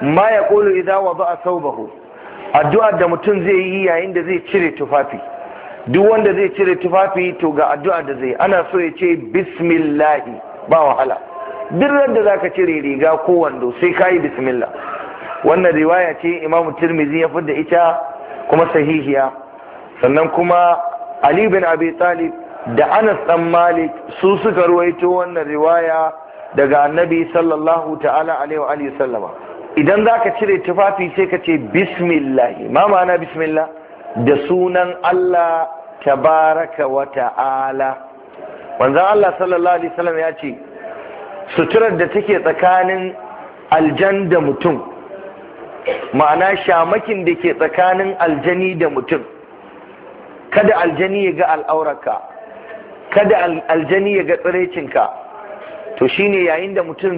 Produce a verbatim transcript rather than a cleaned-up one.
ma yaqulu idza wada'a thawbahu, addu'ar da mutum zai yi yayin da zai cire tufafi. Duk wanda zai cire tufafi to ga addu'a da zai, ana so ya ce bismillahi, ba wahala. Duk da zaka cire riga ko wando sai kayi bismillah. Wannan riwaya ce Imam Tirmidhi ya fidda ita kuma sahihiya. Sannan kuma Ali bin Abi Talib da Anas dan Malik su suka ruwaito wannan riwaya daga Annabi sallallahu ta'ala alaihi wa alihi sallama. Idan zaka cire tufafi sai ka ce bismillah. Ma ma'ana bismillah? Da sunan Allah tabaraka wa ta'ala. Manzon Allah sallallahu alaihi wasallam ya ce suturar da take tsakanin aljan da mutum, ma'ana shamakin da ke tsakanin aljani da mutum, kada aljani ya ga al'aurarka, kada aljani ya ga tsirecinka, to shine yayin da mutum